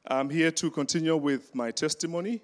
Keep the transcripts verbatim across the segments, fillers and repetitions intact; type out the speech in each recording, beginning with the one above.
I'm here to continue with my testimony.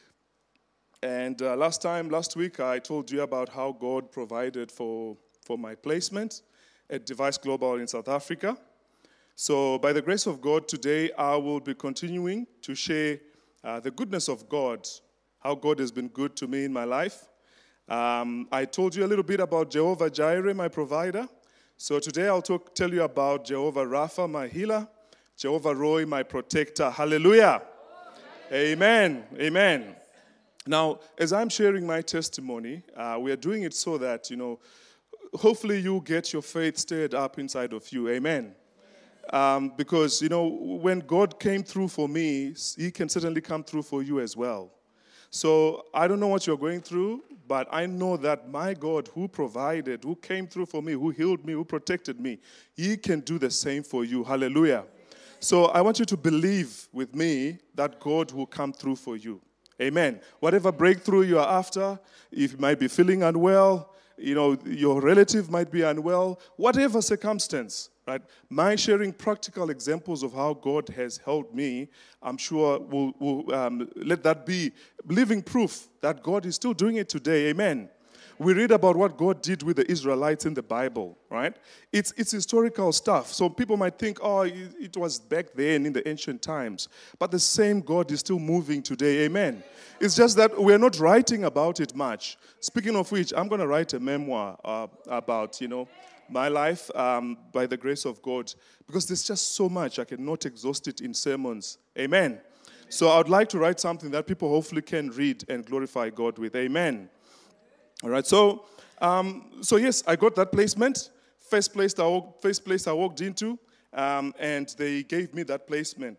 And uh, last time, last week, I told you about how God provided for, for my placement at Device Global in South Africa. So by the grace of God, today I will be continuing to share uh, the goodness of God, how God has been good to me in my life. Um, I told you a little bit about Jehovah Jireh, my provider. So today I'll talk, tell you about Jehovah Rapha, my healer, Jehovah Roy, my protector. Hallelujah. Oh, amen. Amen. Now, as I'm sharing my testimony, uh, we are doing it so that, you know, hopefully you get your faith stirred up inside of you. Amen. Um, because, you know, when God came through for me, He can certainly come through for you as well. So I don't know what you're going through, but I know that my God who provided, who came through for me, who healed me, who protected me, He can do the same for you. Hallelujah. So I want you to believe with me that God will come through for you. Amen. Whatever breakthrough you are after, if you might be feeling unwell, you know, your relative might be unwell, whatever circumstance, right? My sharing practical examples of how God has helped me, I'm sure will will um, let that be living proof that God is still doing it today. Amen. We read about what God did with the Israelites in the Bible, right? It's it's historical stuff. So people might think, oh, it, it was back then in the ancient times. But the same God is still moving today. Amen. It's just that we're not writing about it much. Speaking of which, I'm going to write a memoir uh, about, you know, my life um, by the grace of God. Because there's just so much. I cannot exhaust it in sermons. Amen. So I would like to write something that people hopefully can read and glorify God with. Amen. All right, so um, so yes, I got that placement. First place I walked, first place I walked into, um, and they gave me that placement.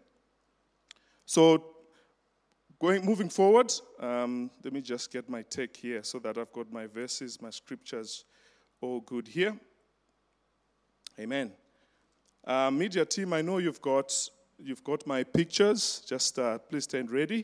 So going moving forward, um, let me just get my take here so that I've got my verses, my scriptures, all good here. Amen. Uh, media team, I know you've got you've got my pictures. Just uh, please stand ready.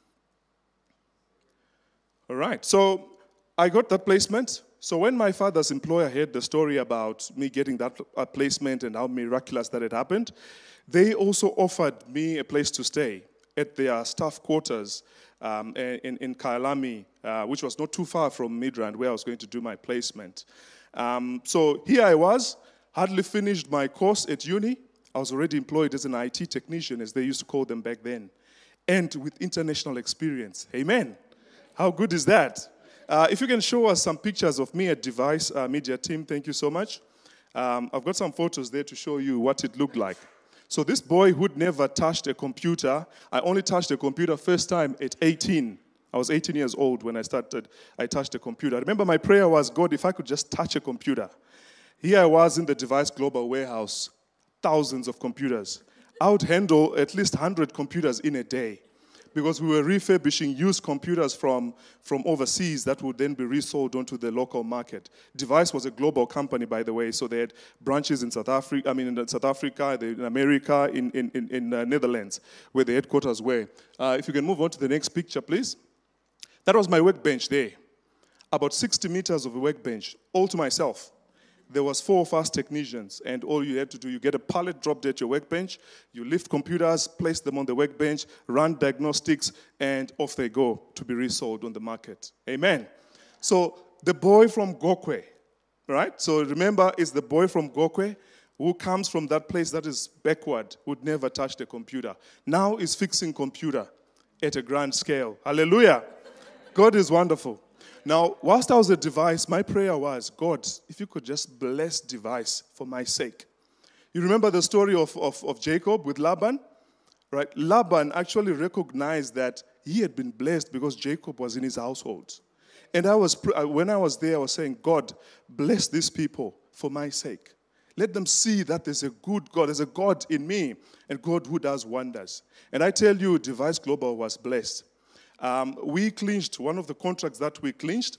All right, so I got that placement. So when my father's employer heard the story about me getting that uh, placement and how miraculous that had happened, they also offered me a place to stay at their staff quarters um, in, in Kyalami, uh, which was not too far from Midrand, where I was going to do my placement. Um, so here I was, hardly finished my course at uni. I was already employed as an I T technician, as they used to call them back then, and with international experience. Amen. How good is that? Uh, if you can show us some pictures of me at Device uh, Media Team, thank you so much. Um, I've got some photos there to show you what it looked like. So this boy who'd never touched a computer, I only touched a computer first time at eighteen. I was eighteen years old when I started, I touched a computer. I remember my prayer was, God, if I could just touch a computer. Here I was in the Device Global warehouse, thousands of computers. I would handle at least one hundred computers in a day, because we were refurbishing used computers from, from overseas that would then be resold onto the local market. Device was a global company, by the way, so they had branches in South Africa, I mean in South Africa, in America, in, in, in, in uh, Netherlands, where the headquarters were. Uh, if you can move on to the next picture, please. That was my workbench there. About sixty meters of a workbench, all to myself. There was four of us technicians, and all you had to do, you get a pallet dropped at your workbench, you lift computers, place them on the workbench, run diagnostics, and off they go to be resold on the market. Amen. So the boy from Gokwe, right? So remember, it's the boy from Gokwe who comes from that place that is backward, who'd never touched a computer. Now is fixing computer at a grand scale. Hallelujah. God is wonderful. Now, whilst I was at Device, my prayer was, God, if you could just bless Device for my sake. You remember the story of, of, of Jacob with Laban? Right? Laban actually recognized that he had been blessed because Jacob was in his household. And I was, when I was there, I was saying, God, bless these people for my sake. Let them see that there's a good God, there's a God in me, and God who does wonders. And I tell you, Device Global was blessed. Um, we clinched one of the contracts that we clinched,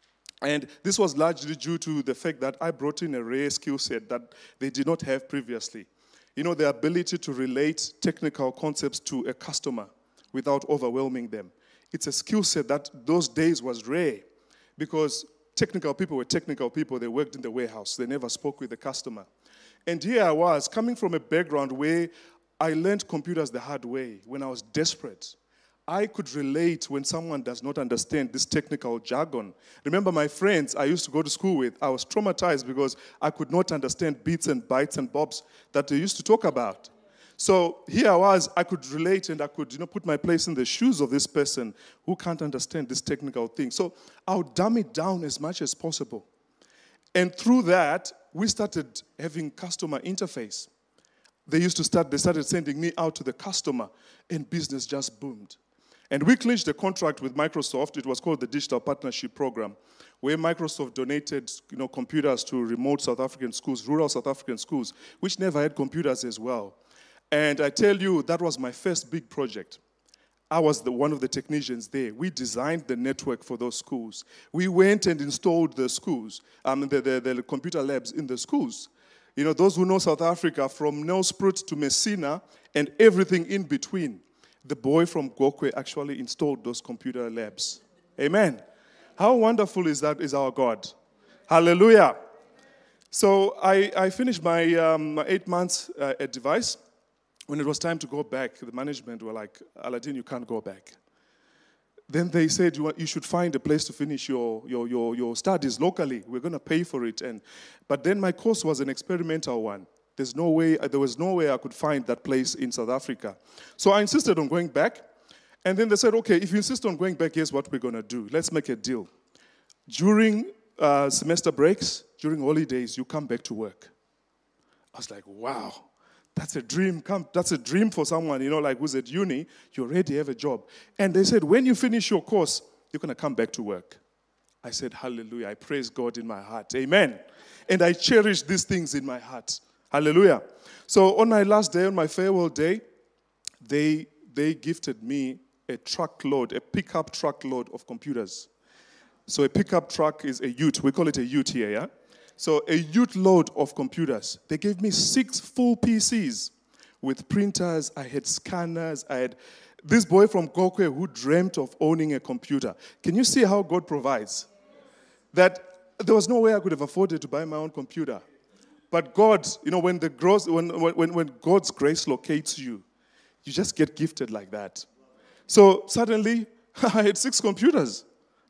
and this was largely due to the fact that I brought in a rare skill set that they did not have previously. You know, the ability to relate technical concepts to a customer without overwhelming them. It's a skill set that those days was rare, because technical people were technical people. They worked in the warehouse. They never spoke with the customer. And here I was, coming from a background where I learned computers the hard way when I was desperate. I could relate when someone does not understand this technical jargon. Remember my friends I used to go to school with, I was traumatized because I could not understand bits and bytes and bobs that they used to talk about. So here I was, I could relate and I could, you know, put my place in the shoes of this person who can't understand this technical thing. So I would dumb it down as much as possible. And through that, we started having customer interface. They used to start, they started sending me out to the customer, and business just boomed. And we clinched a contract with Microsoft. It was called the Digital Partnership Program, where Microsoft donated, you know, computers to remote South African schools, rural South African schools, which never had computers as well. And I tell you, that was my first big project. I was the, one of the technicians there. We designed the network for those schools. We went and installed the schools, um, the, the, the computer labs in the schools. You know, those who know South Africa, from Nelspruit to Messina and everything in between, the boy from Gokwe actually installed those computer labs. Amen. How wonderful is that, is our God? Hallelujah. So I, I finished my, um, my eight months uh, at Device. When it was time to go back, the management were like, Aladdin, you can't go back. Then they said, you, you should find a place to finish your, your, your, your studies locally. We're going to pay for it. And, but then my course was an experimental one. There's no way, there was no way I could find that place in South Africa. So I insisted on going back. And then they said, okay, if you insist on going back, here's what we're going to do. Let's make a deal. During uh, semester breaks, during holidays, you come back to work. I was like, wow, that's a dream. Come, that's a dream for someone, you know, like who's at uni. You already have a job. And they said, when you finish your course, you're going to come back to work. I said, hallelujah. I praise God in my heart. Amen. And I cherish these things in my heart. Hallelujah. So on my last day, on my farewell day, they they gifted me a truckload, a pickup truckload of computers. So a pickup truck is a ute. We call it a ute here, yeah? So a ute load of computers. They gave me six full P Cs with printers. I had scanners. I had this boy from Gokwe who dreamt of owning a computer. Can you see how God provides? That there was no way I could have afforded to buy my own computer. But God, you know, when the gross, when, when, when God's grace locates you, you just get gifted like that. So suddenly, I had six computers.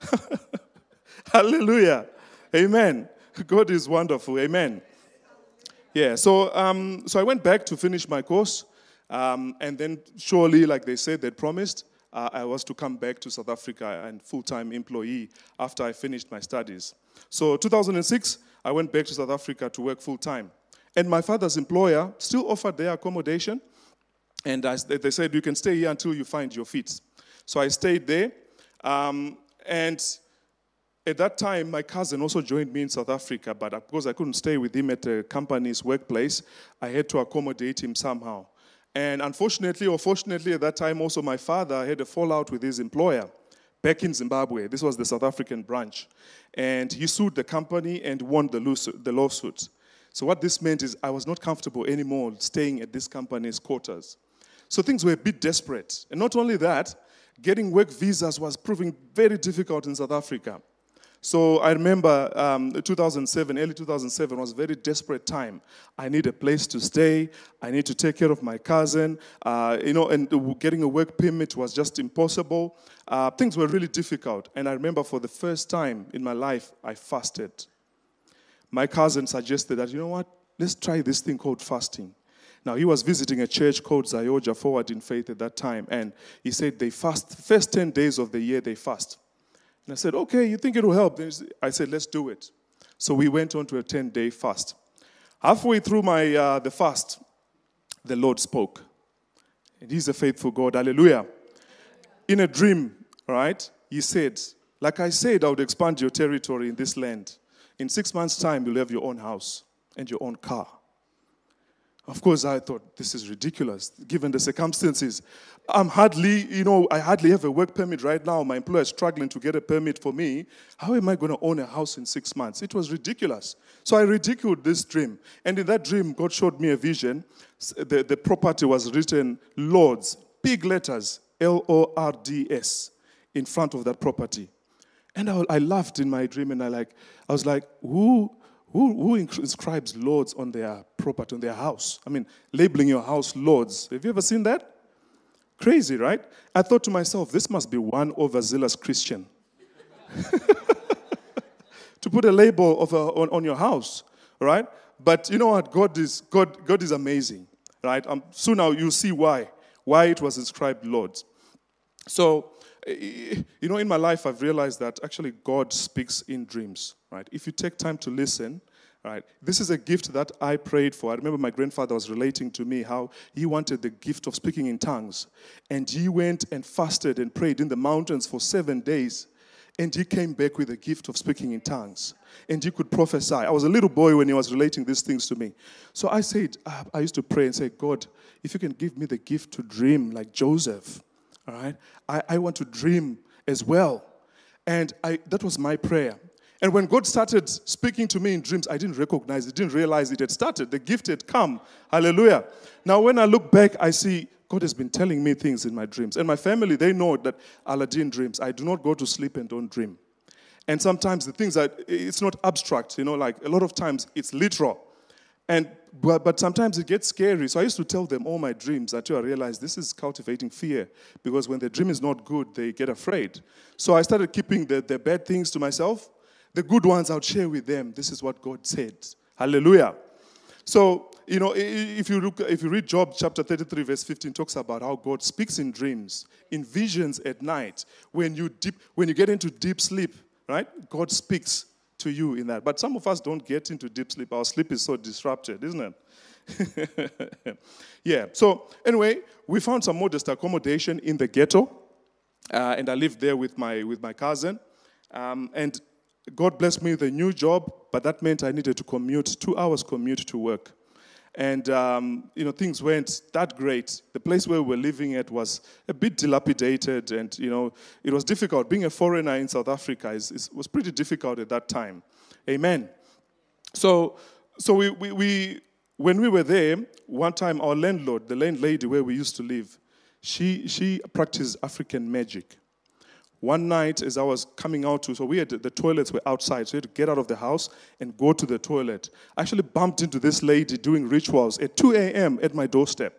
Hallelujah. Amen. God is wonderful. Amen. Yeah, so um, so I went back to finish my course. Um, and then surely, like they said, they'd promised, uh, I was to come back to South Africa and full-time employee after I finished my studies. So two thousand six, I went back to South Africa to work full-time. And my father's employer still offered their accommodation. And I, they said, you can stay here until you find your feet. So I stayed there. Um, and at that time, my cousin also joined me in South Africa. But because I couldn't stay with him at the company's workplace, I had to accommodate him somehow. And unfortunately, or fortunately, at that time also my father had a fallout with his employer back in Zimbabwe. This was the South African branch. And he sued the company and won the lawsuit. So what this meant is I was not comfortable anymore staying at this company's quarters. So things were a bit desperate. And not only that, getting work visas was proving very difficult in South Africa. So I remember um, two thousand seven, early two thousand seven was a very desperate time. I need a place to stay. I need to take care of my cousin. Uh, you know, and getting a work permit was just impossible. Uh, things were really difficult. And I remember for the first time in my life, I fasted. My cousin suggested that, you know what, let's try this thing called fasting. Now, he was visiting a church called Zayoja Forward in Faith at that time. And he said they fast, first ten days of the year they fast. And I said, okay, you think it will help? I said, let's do it. So we went on to a ten-day fast. Halfway through my uh, the fast, the Lord spoke. And he's a faithful God. Hallelujah. In a dream, right, he said, like I said, I would expand your territory in this land. In six months' time, you'll have your own house and your own car. Of course, I thought, this is ridiculous, given the circumstances. I'm hardly, you know, I hardly have a work permit right now. My employer is struggling to get a permit for me. How am I going to own a house in six months? It was ridiculous. So I ridiculed this dream. And in that dream, God showed me a vision. The, the property was written Lords, big letters, L O R D S, in front of that property. And I, I laughed in my dream, and I like, I was like, who, Who, who inscribes lords on their property, on their house? I mean, labeling your house lords. Have you ever seen that? Crazy, right? I thought to myself, this must be one overzealous Christian. To put a label of a, on, on your house, right? But you know what? God is God. God is amazing, right? Um, soon now you'll see why why it was inscribed lords. So, you know, in my life, I've realized that actually God speaks in dreams, right? If you take time to listen, right? This is a gift that I prayed for. I remember my grandfather was relating to me how he wanted the gift of speaking in tongues. And he went and fasted and prayed in the mountains for seven days. And he came back with the gift of speaking in tongues. And he could prophesy. I was a little boy when he was relating these things to me. So I said, I used to pray and say, God, if you can give me the gift to dream like Joseph, all right, I, I want to dream as well. And I, that was my prayer. And when God started speaking to me in dreams, I didn't recognize it, didn't realize it had started. The gift had come. Hallelujah. Now, when I look back, I see God has been telling me things in my dreams. And my family, they know that Aladdin dreams. I do not go to sleep and don't dream. And sometimes the things that, it's not abstract, you know, like a lot of times it's literal. And but, but sometimes it gets scary. So I used to tell them all my dreams until I realized this is cultivating fear. Because when the dream is not good, they get afraid. So I started keeping the, the bad things to myself. The good ones I'll share with them. This is what God said. Hallelujah. So, you know, if you look, if you read Job chapter thirty-three, verse fifteen, talks about how God speaks in dreams, in visions at night. When you deep, when you get into deep sleep, right? God speaks to you in that. But some of us don't get into deep sleep. Our sleep is so disrupted, isn't it? Yeah. So anyway, we found some modest accommodation in the ghetto, uh, and I lived there with my with my cousin, um, and God blessed me with a new job, but that meant I needed to commute, two hours commute to work. And, um, you know, things weren't that great. The place where we were living at was a bit dilapidated, and, you know, it was difficult. Being a foreigner in South Africa is, is, was pretty difficult at that time. Amen. So, so we, we, we, when we were there, one time our landlord, the landlady where we used to live, she, she practiced African magic. One night, as I was coming out to, so we had, the toilets were outside, so we had to get out of the house and go to the toilet. I actually bumped into this lady doing rituals at two a.m. at my doorstep.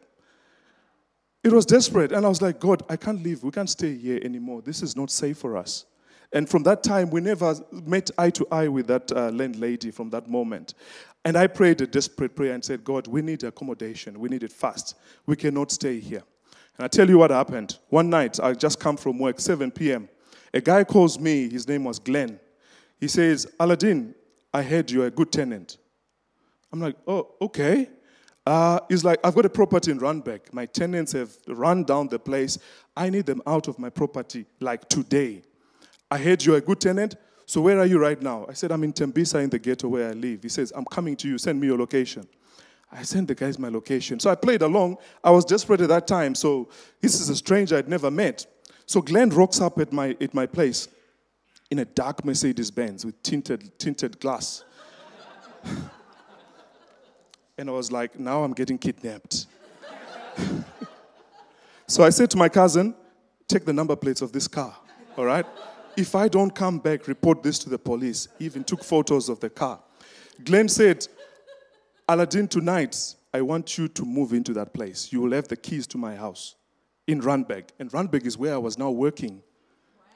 It was desperate, and I was like, God, I can't leave. We can't stay here anymore. This is not safe for us. And from that time, we never met eye to eye with that uh, landlady from that moment. And I prayed a desperate prayer and said, God, we need accommodation. We need it fast. We cannot stay here. And I tell you what happened. One night, I just come from work, seven p.m., a guy calls me, his name was Glenn. He says, Aladdin, I heard you're a good tenant. I'm like, oh, okay. Uh, he's like, I've got a property in Randburg. My tenants have run down the place. I need them out of my property like today. I heard you're a good tenant, so where are you right now? I said, I'm in Tembisa in the ghetto where I live. He says, I'm coming to you, send me your location. I sent the guys my location. So I played along. I was desperate at that time, so this is a stranger I'd never met. So Glenn rocks up at my at my place in a dark Mercedes-Benz with tinted tinted glass. And I was like, now I'm getting kidnapped. So I said to my cousin, take the number plates of this car, all right? If I don't come back, report this to the police. He even took photos of the car. Glenn said, Aladdin, tonight, I want you to move into that place. You will have the keys to my house. In Randburg. And Randburg is where I was now working. Wow.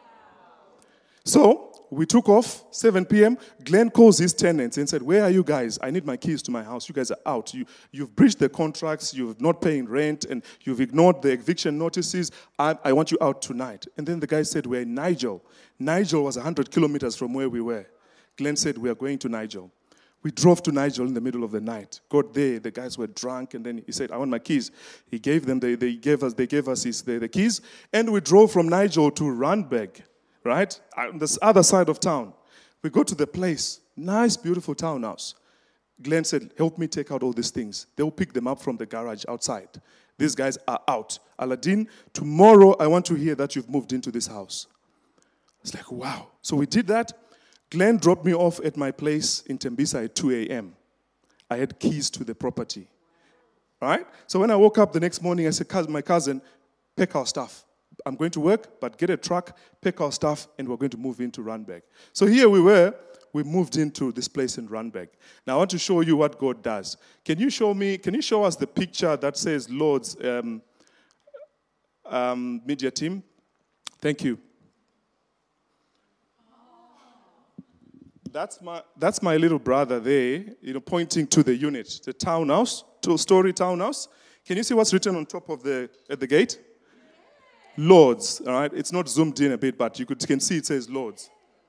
So we took off, seven p.m. Glenn calls his tenants and said, where are you guys? I need my keys to my house. You guys are out. You, you've breached the contracts. You're not paying rent. And you've ignored the eviction notices. I, I want you out tonight. And then the guy said, we're in Nigel. Nigel was one hundred kilometers from where we were. Glenn said, we are going to Nigel. We drove to Nigel in the middle of the night. Got there, the guys were drunk, and then he said, I want my keys. He gave them, they, they gave us, they gave us his, the, the keys, and we drove from Nigel to Randburg, right? On the other side of town. We go to the place, nice, beautiful townhouse. Glenn said, help me take out all these things. They'll pick them up from the garage outside. These guys are out. Aladdin, tomorrow I want to hear that you've moved into this house. It's like, wow. So we did that. Glenn dropped me off at my place in Tembisa at two a.m. I had keys to the property. All right? So when I woke up the next morning, I said, my cousin, pack our stuff. I'm going to work, but get a truck, pack our stuff, and we're going to move into Randburg. So here we were. we moved into this place in Randburg. Now, I want to show you what God does. Can you show me, can you show us the picture that says Lord's um, um, media team? Thank you. That's my, that's my little brother there, you know, pointing to the unit, the townhouse, two-story townhouse. Can you see what's written on top of the, at the gate? Lords, all right? It's not zoomed in a bit, but you, could, you can see it says Lords.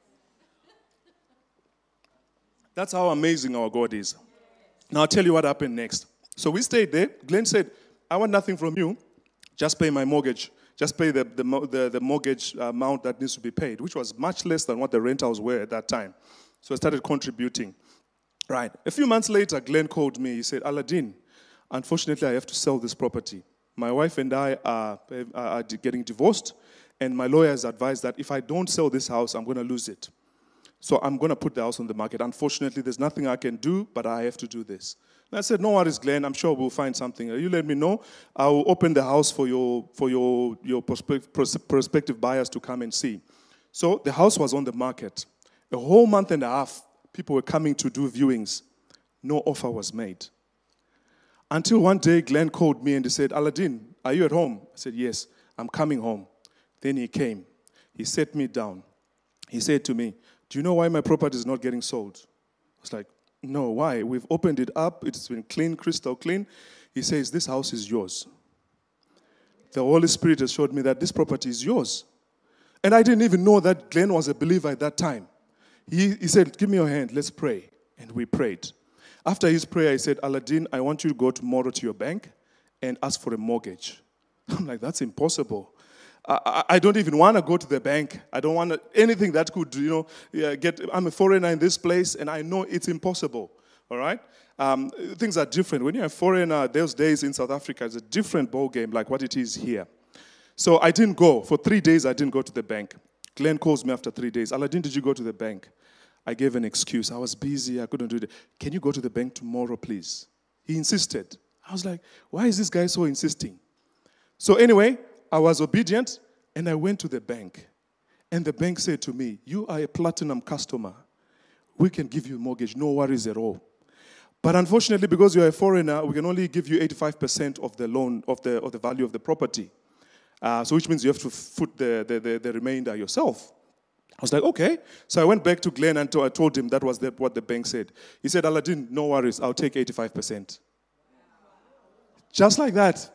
That's how amazing our God is. Now, I'll tell you what happened next. So we stayed there. Glenn said, I want nothing from you. Just pay my mortgage. Just pay the, the, the, the mortgage amount that needs to be paid, which was much less than what the rentals were at that time. So I started contributing. Right. A few months later, Glenn called me. He said, Aladdin, unfortunately, I have to sell this property. My wife and I are, are getting divorced, and my lawyer has advised that if I don't sell this house, I'm going to lose it. So I'm going to put the house on the market. Unfortunately, there's nothing I can do, but I have to do this. And I said, no worries, Glenn. I'm sure we'll find something. You let me know. I'll open the house for your for your, your prospective buyers to come and see. So the house was on the market. A whole month and a half, people were coming to do viewings. No offer was made. Until one day, Glenn called me and he said, Aladdin, are you at home? I said, yes, I'm coming home. Then he came. He sat me down. He said to me, do you know why my property is not getting sold? I was like, no, why? We've opened it up. It's been clean, crystal clean. He says, this house is yours. The Holy Spirit has showed me that this property is yours. And I didn't even know that Glenn was a believer at that time. He, he said, give me your hand, let's pray. And we prayed. After his prayer, he said, Aladdin, I want you to go tomorrow to your bank and ask for a mortgage. I'm like, that's impossible. I, I don't even want to go to the bank. I don't want to, anything that could, you know, yeah, get, I'm a foreigner in this place, and I know it's impossible, all right? Um, things are different. When you're a foreigner, those days in South Africa, it's a different ball game like what it is here. So I didn't go. For three days, I didn't go to the bank. Glenn calls me after three days. Aladdin, did you go to the bank? I gave an excuse. I was busy. I couldn't do it. Can you go to the bank tomorrow, please? He insisted. I was like, why is this guy so insisting? So anyway, I was obedient, and I went to the bank. And the bank said to me, you are a platinum customer. We can give you a mortgage, no worries at all. But unfortunately, because you're a foreigner, we can only give you eighty-five percent of the loan, of the, of the value of the property. Uh, so which means you have to foot the, the, the, the remainder yourself. I was like, okay. So I went back to Glenn and I told him that was the, what the bank said. He said, Aladdin, no worries, I'll take eighty-five percent. Just like that.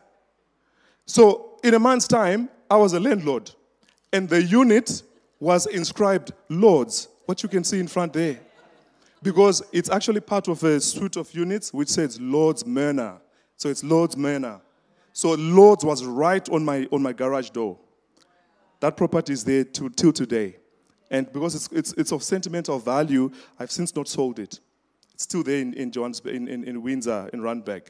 So in a month's time, I was a landlord. And the unit was inscribed Lords, what you can see in front there. Because it's actually part of a suite of units which says Lords Manor. So it's Lords Manor. So Lords was right on my on my garage door. That property is there to, till today. And because it's, it's, it's of sentimental value, I've since not sold it. It's still there in, in, Johns, in, in, in Windsor, in Randburg.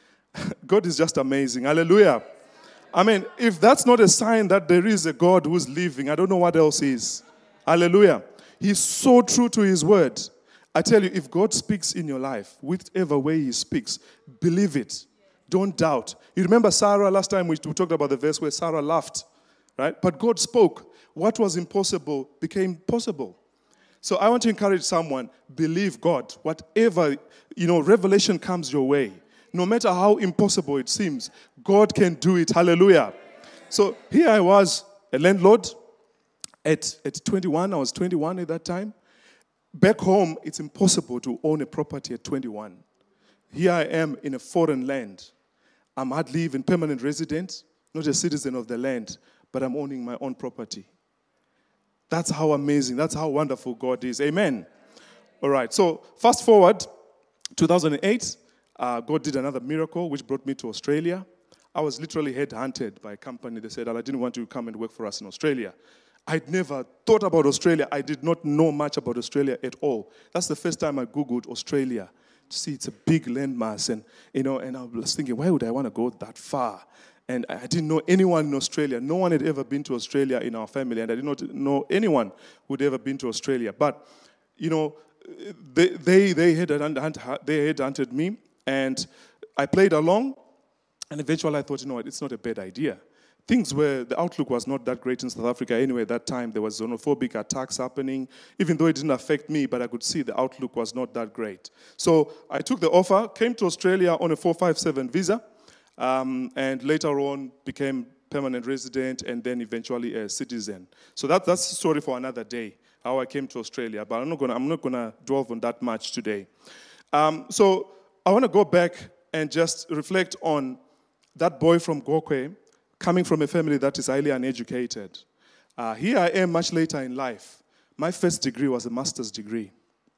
God is just amazing. Hallelujah. I mean, if that's not a sign that there is a God who's living, I don't know what else is. Hallelujah. He's so true to his word. I tell you, if God speaks in your life, whichever way he speaks, believe it. Don't doubt. You remember Sarah last time we talked about the verse where Sarah laughed, right? But God spoke. What was impossible became possible. So I want to encourage someone, believe God. Whatever, you know, revelation comes your way. No matter how impossible it seems, God can do it. Hallelujah. So here I was, a landlord. At, at twenty-one, I was twenty-one at that time. Back home, it's impossible to own a property at twenty-one. Here I am in a foreign land. I'm hardly even permanent resident, not a citizen of the land, but I'm owning my own property. That's how amazing, that's how wonderful God is. Amen. All right, so fast forward, two thousand eight, uh, God did another miracle, which brought me to Australia. I was literally headhunted by a company. They said, I didn't want you to come and work for us in Australia. I'd never thought about Australia. I did not know much about Australia at all. That's the first time I Googled Australia. See, it's a big landmass, and you know, and I was thinking, why would I want to go that far? And I didn't know anyone in Australia. No one had ever been to Australia in our family, and I did not know anyone who'd ever been to Australia. But you know, they they they had they had hunted me, and I played along, and eventually I thought, you know what, it's not a bad idea. things were, the outlook was not that great in South Africa anyway. At that time, there was xenophobic attacks happening, even though it didn't affect me, but I could see the outlook was not that great. So I took the offer, came to Australia on a four five seven visa, um, and later on became permanent resident and then eventually a citizen. So that, that's a story for another day, how I came to Australia, but I'm not gonna, I'm not gonna dwell on that much today. Um, so I wanna go back and just reflect on that boy from Gokwe, coming from a family that is highly uneducated. Uh, here I am much later in life. My first degree was a master's degree.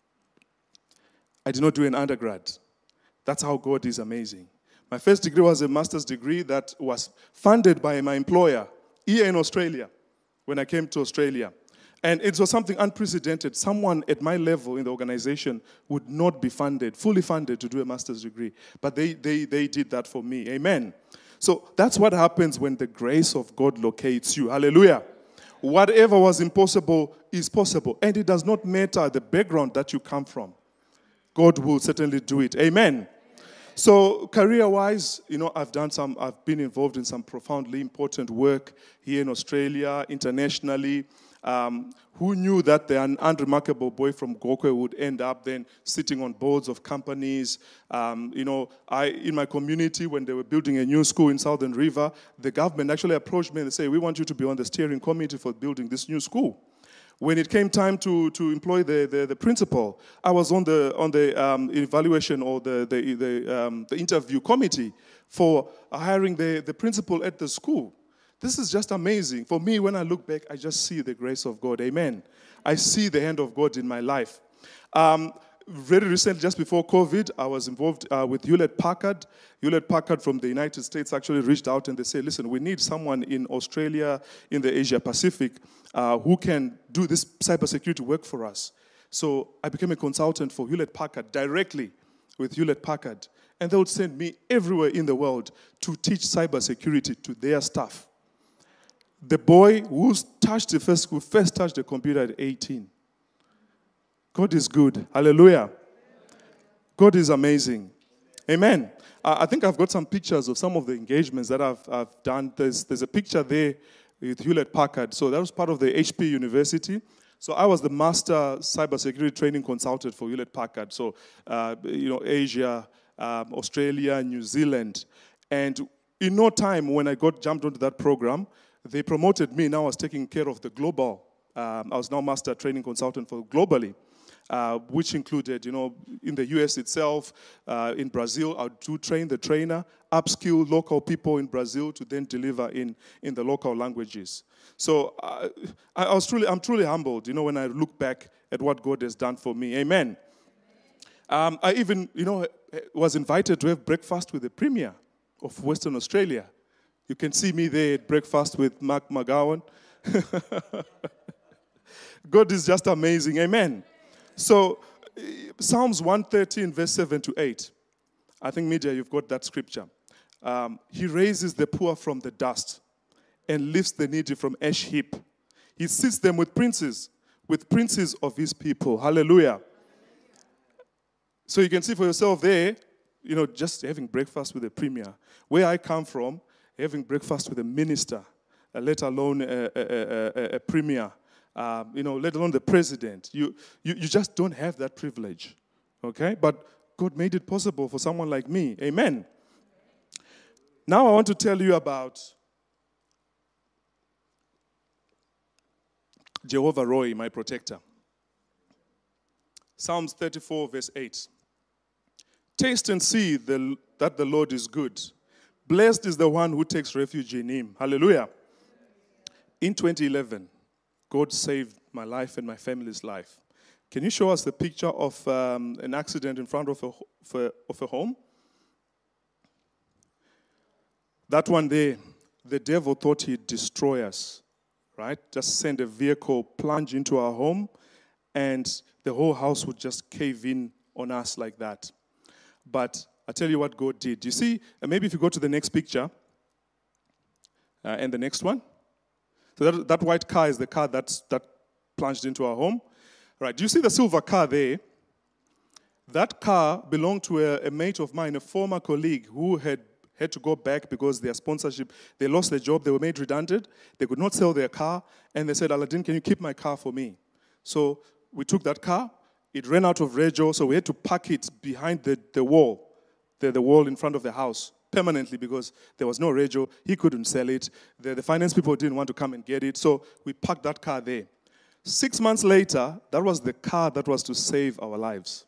I did not do an undergrad. That's how God is amazing. My first degree was a master's degree that was funded by my employer here in Australia when I came to Australia. And it was something unprecedented. Someone at my level in the organization would not be funded, fully funded to do a master's degree. But they, they, they did that for me. Amen. So that's what happens when the grace of God locates you. Hallelujah. Whatever was impossible is possible. And it does not matter the background that you come from. God will certainly do it. Amen. So career-wise, you know, I've done some, I've been involved in some profoundly important work here in Australia, internationally. Um, who knew that the un- unremarkable boy from Gokwe would end up then sitting on boards of companies? Um, you know, I in my community, when they were building a new school in Southern River, the government actually approached me and said, we want you to be on the steering committee for building this new school. When it came time to, to employ the, the, the principal, I was on the on the um, evaluation or the the the, um, the interview committee for hiring the, the principal at the school. This is just amazing. For me, when I look back, I just see the grace of God. Amen. I see the hand of God in my life. Um, very recently, just before COVID, I was involved uh, with Hewlett Packard. Hewlett Packard from the United States actually reached out and they said, listen, we need someone in Australia, in the Asia Pacific, uh, who can do this cybersecurity work for us. So I became a consultant for Hewlett Packard directly with Hewlett Packard. And they would send me everywhere in the world to teach cybersecurity to their staff. The boy who touched the first, who first touched the computer at eighteen. God is good. Hallelujah. God is amazing. Amen. Uh, I think I've got some pictures of some of the engagements that I've, I've done. There's, there's a picture there with Hewlett Packard. So that was part of the H P University. So I was the master cybersecurity training consultant for Hewlett Packard. So, uh, you know, Asia, um, Australia, New Zealand. And in no time, when I got jumped onto that program, they promoted me. Now I was taking care of the global. Um, I was now master training consultant for globally, uh, which included, you know, in the U S itself, uh, in Brazil, I do train the trainer, upskill local people in Brazil to then deliver in, in the local languages. So uh, I, I was truly, I'm truly humbled, you know, when I look back at what God has done for me. Amen. Um, I even, you know, was invited to have breakfast with the Premier of Western Australia. You can see me there at breakfast with Mark McGowan. God is just amazing. Amen. So, Psalms one thirteen, verse seven to eight. I think, media, you've got that scripture. Um, he raises the poor from the dust and lifts the needy from ash heap. He sits them with princes, with princes of his people. Hallelujah. So you can see for yourself there, you know, just having breakfast with a premier. Where I come from, having breakfast with a minister, uh, let alone a, a, a, a premier, uh, you know, let alone the president. You, you, you just don't have that privilege, okay? But God made it possible for someone like me. Amen. Now I want to tell you about Jehovah Roy, my protector. Psalms thirty-four, verse eight. Taste and see the, that the Lord is good. Blessed is the one who takes refuge in him. Hallelujah. In twenty eleven, God saved my life and my family's life. Can you show us the picture of um, an accident in front of a, of a, of a home? That one there, the devil thought he'd destroy us, right? Just send a vehicle, plunge into our home, and the whole house would just cave in on us like that. But I'll tell you what God did. You see, and maybe if you go to the next picture, uh, and the next one. So that, that white car is the car that's, that plunged into our home. Right, do you see the silver car there? That car belonged to a, a mate of mine, a former colleague who had had to go back because their sponsorship, they lost their job, they were made redundant, they could not sell their car, and they said, Aladdin, can you keep my car for me? So we took that car, it ran out of radio, so we had to park it behind the, the wall, the, the wall in front of the house, permanently because there was no radio, he couldn't sell it, the, the finance people didn't want to come and get it, so we parked that car there. Six months later, that was the car that was to save our lives.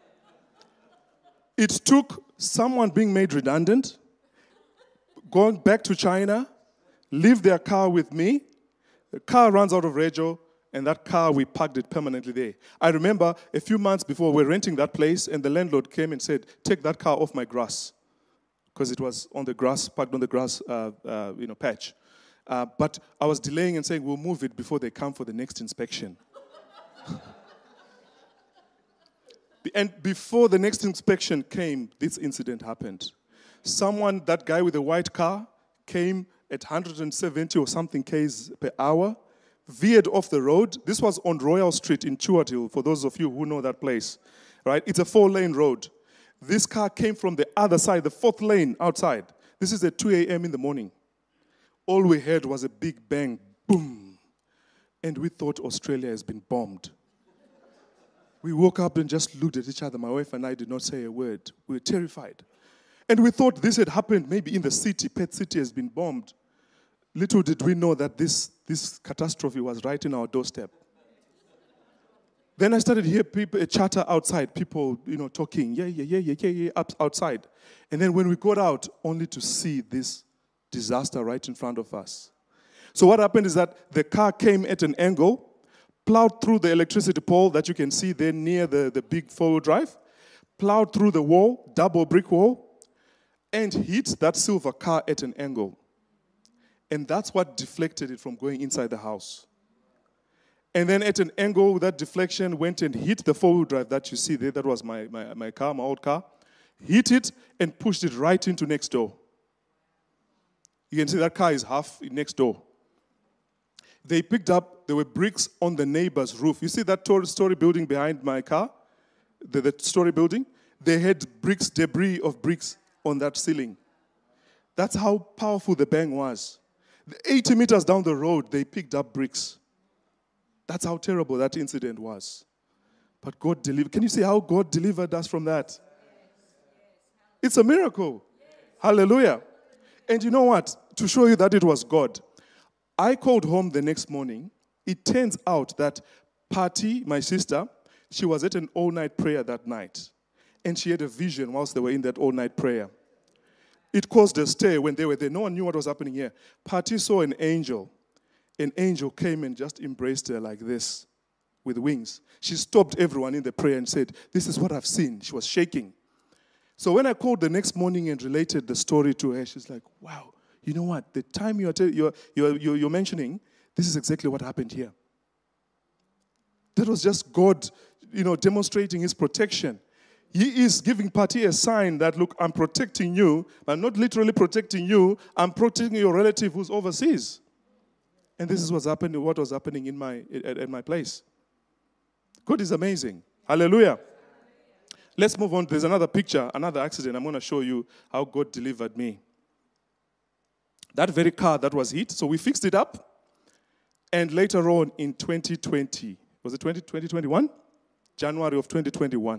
It took someone being made redundant, going back to China, leave their car with me, the car runs out of radio, and that car, we parked it permanently there. I remember a few months before, we were renting that place, and the landlord came and said, take that car off my grass, because it was on the grass, parked on the grass uh, uh, you know, patch. Uh, but I was delaying and saying, we'll move it before they come for the next inspection. And before the next inspection came, this incident happened. Someone, that guy with the white car, came at one hundred seventy or something k's per hour, veered off the road. This was on Royal Street in Chewart Hill, for those of you who know that place. Right? It's a four-lane road. This car came from the other side, the fourth lane outside. This is at two a.m. in the morning. All we heard was a big bang, boom. And we thought Australia has been bombed. We woke up and just looked at each other. My wife and I did not say a word. We were terrified. And we thought this had happened maybe in the city. Perth City has been bombed. Little did we know that this, this catastrophe was right in our doorstep. Then I started to hear people, a chatter outside, people, you know, talking, yeah, yeah, yeah, yeah, yeah, yeah, up outside. And then when we got out, only to see this disaster right in front of us. So what happened is that the car came at an angle, plowed through the electricity pole that you can see there near the, the big four-wheel drive, plowed through the wall, double brick wall, and hit that silver car at an angle. And that's what deflected it from going inside the house. And then at an angle, that deflection went and hit the four-wheel drive that you see there. That was my, my, my car, my old car. Hit it and pushed it right into next door. You can see that car is half next door. They picked up, there were bricks on the neighbor's roof. You see that story building behind my car? The, the story building? They had bricks, debris of bricks on that ceiling. That's how powerful the bang was. eighty meters down the road, they picked up bricks. That's how terrible that incident was. But God delivered. Can you see how God delivered us from that? It's a miracle. Hallelujah. And you know what? To show you that it was God, I called home the next morning. It turns out that Patty, my sister, she was at an all-night prayer that night. And she had a vision whilst they were in that all-night prayer. It caused a stir when they were there. No one knew what was happening here. Patty saw an angel. An angel came and just embraced her like this with wings. She stopped everyone in the prayer and said, this is what I've seen. She was shaking. So when I called the next morning and related the story to her, she's like, wow, you know what? The time you're, you're, you're, you're, you're mentioning, this is exactly what happened here. That was just God, you know, demonstrating his protection. He is giving Patty a sign that, look, I'm protecting you, but I'm not literally protecting you. I'm protecting your relative who's overseas. And this is what's happening, what was happening in my, at, at my place. God is amazing. Hallelujah. Let's move on. There's another picture, another accident. I'm going to show you how God delivered me. That very car that was hit, so we fixed it up. And later on in twenty twenty, was it twenty twenty-one? January of twenty twenty-one.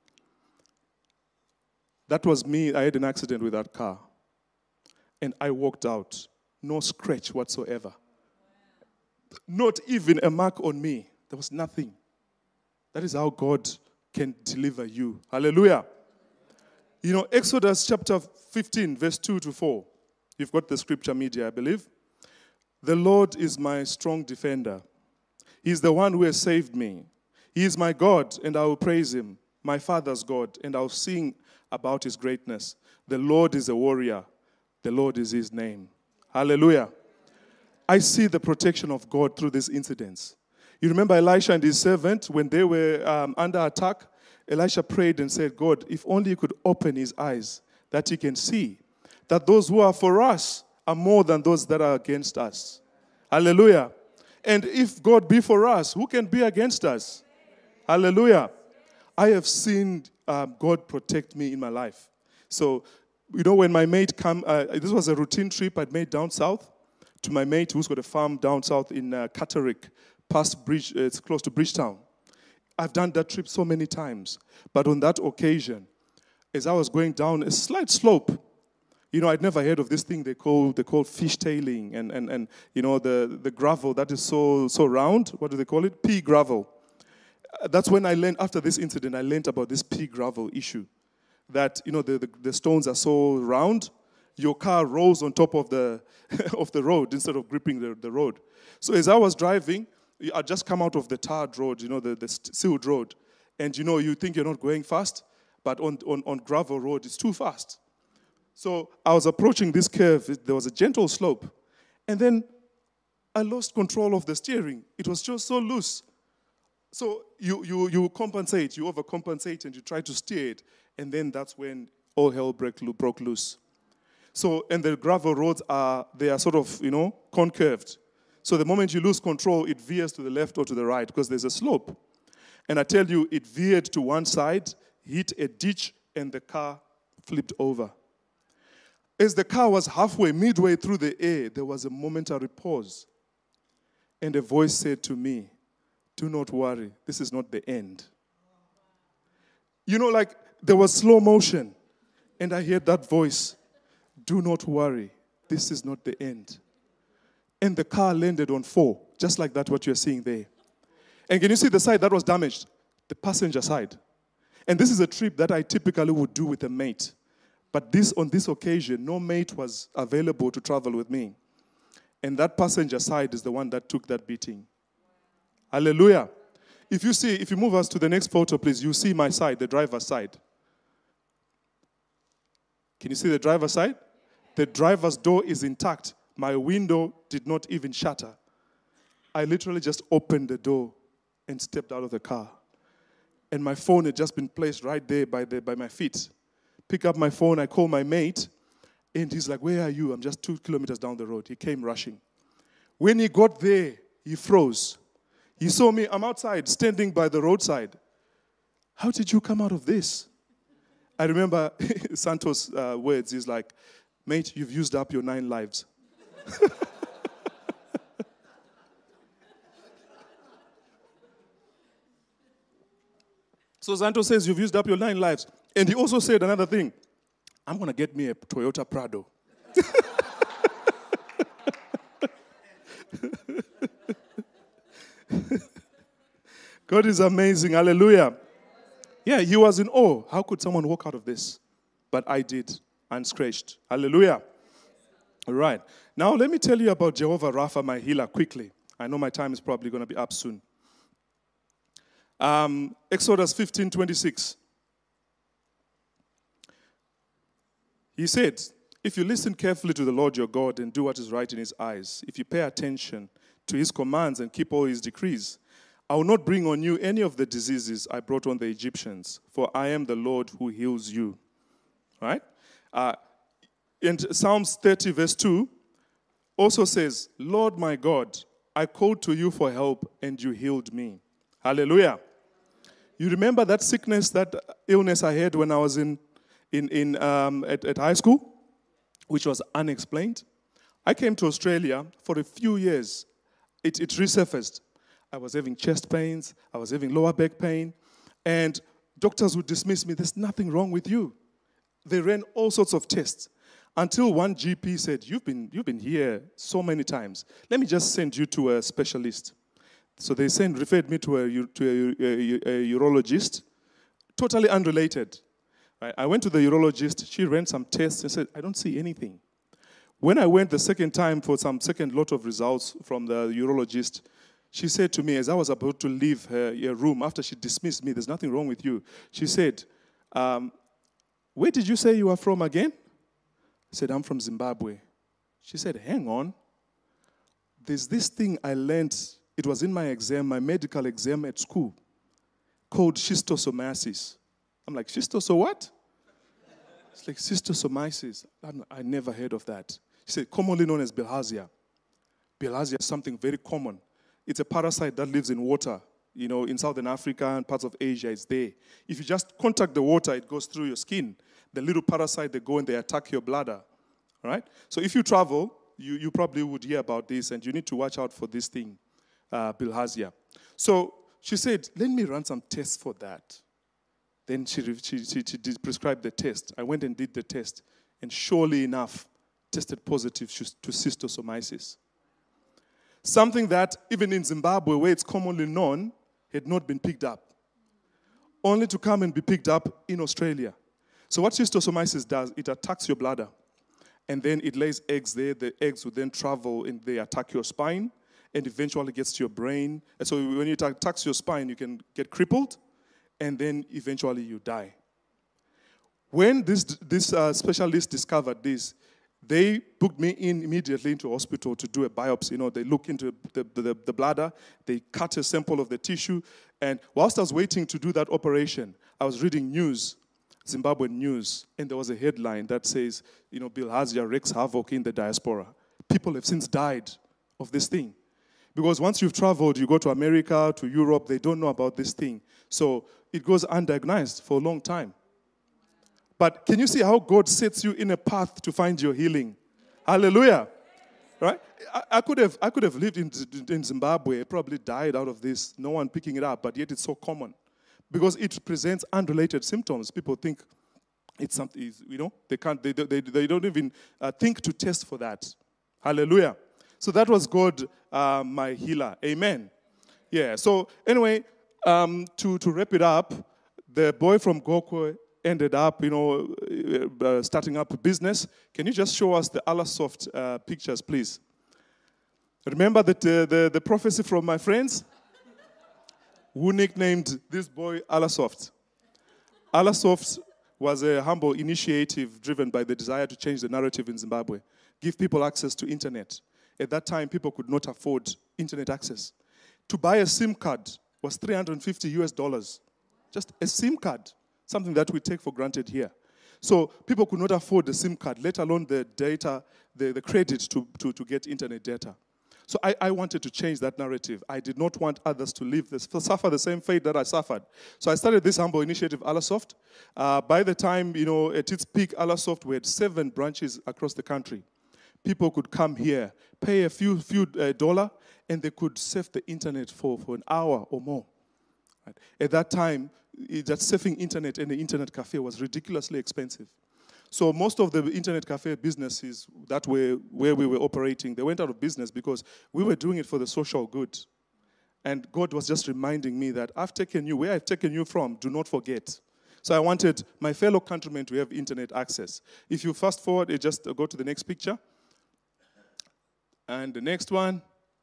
That was me. I had an accident with that car. And I walked out. No scratch whatsoever. Not even a mark on me. There was nothing. That is how God can deliver you. Hallelujah. You know, Exodus chapter fifteen, verse two to four. You've got the scripture media, I believe. The Lord is my strong defender. He is the one who has saved me. He is my God, and I will praise him. My Father's God, and I will sing about his greatness. The Lord is a warrior. The Lord is his name. Hallelujah. I see the protection of God through these incidents. You remember Elisha and his servant, when they were um, under attack, Elisha prayed and said, God, if only you could open his eyes, that he can see that those who are for us are more than those that are against us. Hallelujah. And if God be for us, who can be against us? Hallelujah. I have seen um, God protect me in my life. So You know, when my mate come, uh, this was a routine trip I'd made down south to my mate who's got a farm down south in uh, Catterick, past Bridge, uh, it's close to Bridgetown. I've done that trip so many times. But on that occasion, as I was going down a slight slope, you know, I'd never heard of this thing they call they call fishtailing, and and and you know the the gravel that is so so round. What do they call it? Pea gravel. Uh, That's when I learned. After this incident, I learned about this pea gravel issue. That you know the, the, the stones are so round, your car rolls on top of the of the road instead of gripping the, the road. So as I was driving, I just come out of the tarred road, you know, the, the sealed road, and you know you think you're not going fast, but on on, on gravel road it's too fast. So I was approaching this curve. There was a gentle slope. And then I lost control of the steering. It was just so loose. So you you you compensate, you overcompensate, and you try to steer it. And then that's when all hell break, broke loose. So, and the gravel roads are, they are sort of, you know, concurved. So the moment you lose control, it veers to the left or to the right because there's a slope. And I tell you, it veered to one side, hit a ditch, and the car flipped over. As the car was halfway, midway through the air, there was a momentary pause. And a voice said to me, "Do not worry, this is not the end." You know, like there was slow motion. And I heard that voice, "Do not worry, this is not the end." And the car landed on four, just like that, what you're seeing there. And can you see the side that was damaged? The passenger side. And this is a trip that I typically would do with a mate. But this, on this occasion, no mate was available to travel with me. And that passenger side is the one that took that beating. Hallelujah. If you see, if you move us to the next photo, please, you see my side, the driver's side. Can you see the driver's side? The driver's door is intact. My window did not even shatter. I literally just opened the door and stepped out of the car. And my phone had just been placed right there by, the, by my feet. Pick up my phone, I call my mate, and he's like, "Where are you?" I'm just two kilometers down the road. He came rushing. When he got there, he froze. He saw me, I'm outside, standing by the roadside. "How did you come out of this?" I remember Santos' uh, words. He's like, "Mate, you've used up your nine lives." So Santos says, "You've used up your nine lives." And he also said another thing. "I'm going to get me a Toyota Prado." God is amazing. Hallelujah. Yeah, he was in awe. How could someone walk out of this? But I did, unscratched. Hallelujah. All right. Now let me tell you about Jehovah Rapha, my healer, quickly. I know my time is probably going to be up soon. Um, Exodus fifteen twenty-six. He said, "If you listen carefully to the Lord your God and do what is right in his eyes, if you pay attention to his commands and keep all his decrees, I will not bring on you any of the diseases I brought on the Egyptians, for I am the Lord who heals you." Right? Uh, and Psalms thirty verse two also says, "Lord my God, I called to you for help and you healed me." Hallelujah. You remember that sickness, that illness I had when I was in in, in um, at, at high school, which was unexplained? I came to Australia for a few years. It, it resurfaced. I was having chest pains. I was having lower back pain. And doctors would dismiss me. "There's nothing wrong with you." They ran all sorts of tests until one G P said, you've been, you've been here so many times. Let me just send you to a specialist. So they sent, referred me to a, to a, a, a urologist, totally unrelated. Right? I went to the urologist. She ran some tests and said, "I don't see anything." When I went the second time for some second lot of results from the urologist, she said to me, as I was about to leave her, her room, after she dismissed me, "There's nothing wrong with you," she said, um, "Where did you say you are from again?" I said, "I'm from Zimbabwe." She said, "Hang on. There's this thing I learned, it was in my exam, my medical exam at school, called schistosomiasis." I'm like, "Schistoso what?" It's like schistosomiasis. I'm, I never heard of that. She said, "Commonly known as bilharzia." Bilharzia is something very common. It's a parasite that lives in water. You know, in Southern Africa and parts of Asia, it's there. If you just contact the water, it goes through your skin. The little parasite, they go and they attack your bladder, right? So if you travel, you, you probably would hear about this, and you need to watch out for this thing, uh, bilharzia. So she said, let me run some tests for that. Then she, she, she, she did prescribe the test. I went and did the test, and surely enough, tested positive to schistosomiasis. Something that, even in Zimbabwe, where it's commonly known, had not been picked up. Only to come and be picked up in Australia. So what schistosomiasis does, it attacks your bladder. And then it lays eggs there. The eggs will then travel and they attack your spine and eventually gets to your brain. And so when it attacks your spine, you can get crippled and then eventually you die. When this, this uh, specialist discovered this, they booked me in immediately into hospital to do a biopsy. You know, they look into the, the, the bladder, they cut a sample of the tissue, and whilst I was waiting to do that operation, I was reading news, Zimbabwean news, and there was a headline that says, you know, bilharzia wreaks havoc in the diaspora. People have since died of this thing. Because once you've traveled, you go to America, to Europe, they don't know about this thing. So it goes undiagnosed for a long time. But can you see how God sets you in a path to find your healing? Hallelujah. Right? I, I could have I could have lived in, in Zimbabwe, probably died out of this, no one picking it up, but yet it's so common. Because it presents unrelated symptoms. People think it's something, you know, they can't, they, they, they don't even uh, think to test for that. Hallelujah. So that was God, uh, my healer. Amen. Yeah, so anyway, um, to, to wrap it up, the boy from Gokwe ended up, you know, uh, starting up a business. Can you just show us the Allasoft uh, pictures, please? Remember that uh, the, the prophecy from my friends? Who nicknamed this boy Allasoft. Allasoft was a humble initiative driven by the desire to change the narrative in Zimbabwe, give people access to internet. At that time, people could not afford internet access. To buy a SIM card was three hundred fifty US dollars. Just a SIM card, something that we take for granted here. So people could not afford the SIM card, let alone the data, the, the credit to, to, to get internet data. So I, I wanted to change that narrative. I did not want others to live this, to suffer the same fate that I suffered. So I started this humble initiative, Allasoft. Uh, by the time, you know, at its peak, Allasoft, we had seven branches across the country. People could come here, pay a few few uh, dollar, and they could surf the internet for, for an hour or more. Right? At that time, it, that surfing internet in the internet cafe was ridiculously expensive. So most of the internet cafe businesses that were where we were operating, they went out of business because we were doing it for the social good. And God was just reminding me that I've taken you, where I've taken you from, do not forget. So I wanted my fellow countrymen to have internet access. If you fast forward, you just go to the next picture. And the next one.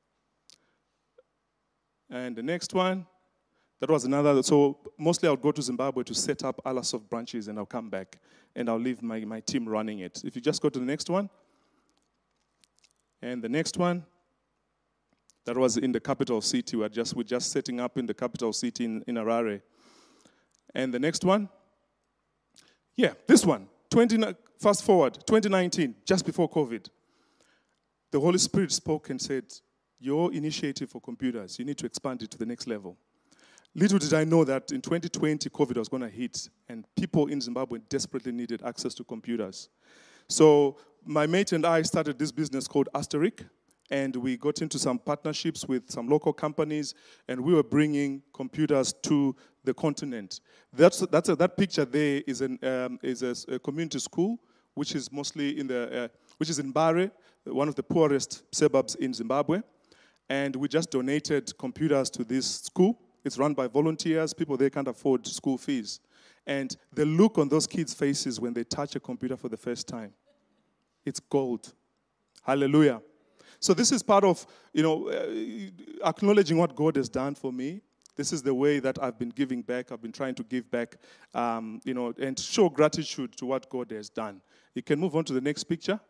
And the next one. That was another. So mostly I would go to Zimbabwe to set up Allasoft branches, and I'll come back. And I'll leave my, my team running it. If you just go to the next one. And the next one. That was in the capital city. We're just, we're just setting up in the capital city in, in Harare. And the next one. Yeah, this one. twenty, fast forward, twenty nineteen, just before COVID. The Holy Spirit spoke and said, your initiative for computers, you need to expand it to the next level. Little did I know that in twenty twenty, COVID was going to hit, and people in Zimbabwe desperately needed access to computers. So my mate and I started this business called Asteric, and we got into some partnerships with some local companies, and we were bringing computers to the continent. That's, that's a, that picture there is, an, um, is a, a community school, which is mostly in the, uh, which is in Mbare, one of the poorest suburbs in Zimbabwe. And we just donated computers to this school. It's run by volunteers. People there can't afford school fees. And the look on those kids' faces when they touch a computer for the first time, it's gold. Hallelujah. So this is part of, you know, uh, acknowledging what God has done for me. This is the way that I've been giving back. I've been trying to give back, um, you know, and show gratitude to what God has done. You can move on to the next picture.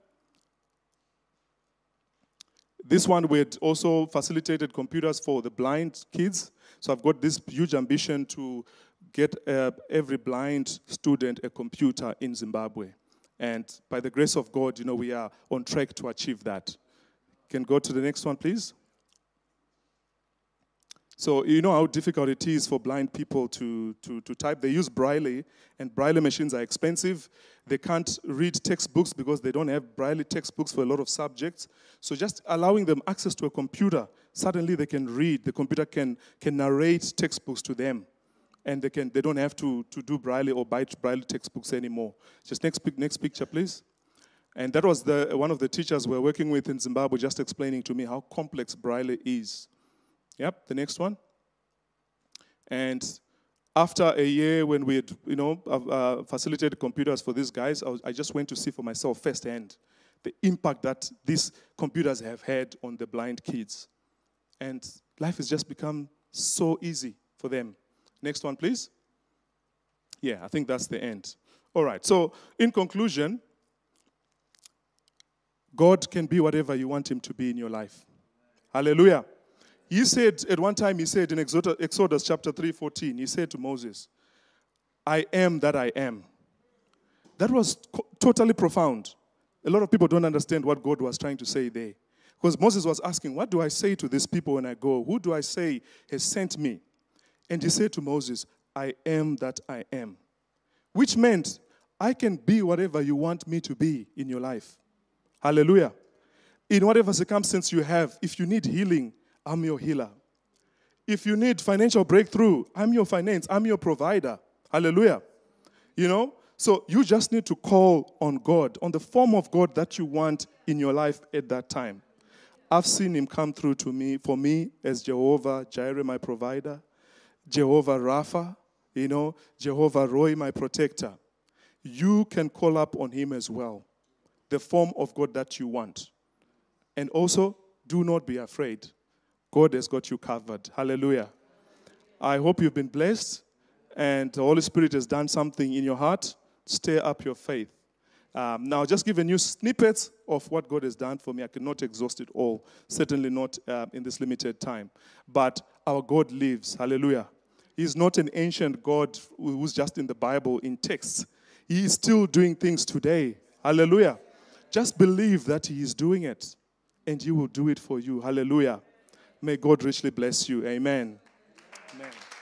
This one, we had also facilitated computers for the blind kids. So I've got this huge ambition to get uh, every blind student a computer in Zimbabwe. And by the grace of God, you know, we are on track to achieve that. Can go to the next one, please. So you know how difficult it is for blind people to, to, to type. They use Braille, and Braille machines are expensive. They can't read textbooks because they don't have Braille textbooks for a lot of subjects. So just allowing them access to a computer, suddenly they can read. The computer can, can narrate textbooks to them. And they, can, they don't have to, to do Braille or buy Braille textbooks anymore. Just next, next picture, please. And that was the, one of the teachers we were working with in Zimbabwe just explaining to me how complex Braille is. Yep, the next one. And after a year when we had, you know, uh, facilitated computers for these guys, I, was, I just went to see for myself firsthand the impact that these computers have had on the blind kids. And life has just become so easy for them. Next one, please. Yeah, I think that's the end. All right, so in conclusion, God can be whatever you want him to be in your life. Hallelujah. He said, at one time, he said in Exodus, Exodus chapter three fourteen, he said to Moses, I am that I am. That was co- totally profound. A lot of people don't understand what God was trying to say there. Because Moses was asking, what do I say to these people when I go? Who do I say has sent me? And he said to Moses, I am that I am. Which meant, I can be whatever you want me to be in your life. Hallelujah. In whatever circumstance you have, if you need healing, I'm your healer. If you need financial breakthrough, I'm your finance. I'm your provider. Hallelujah. You know? So you just need to call on God, on the form of God that you want in your life at that time. I've seen him come through to me, for me, as Jehovah Jireh, my provider. Jehovah Rapha, you know, Jehovah Roy, my protector. You can call up on him as well. The form of God that you want. And also, do not be afraid. God has got you covered. Hallelujah. I hope you've been blessed and the Holy Spirit has done something in your heart. Stir up your faith. Um, now, just giving you snippets of what God has done for me. I cannot exhaust it all. Certainly not uh, in this limited time. But our God lives. Hallelujah. He's not an ancient God who's just in the Bible in texts. He is still doing things today. Hallelujah. Just believe that he is doing it. And he will do it for you. Hallelujah. May God richly bless you. Amen. Amen.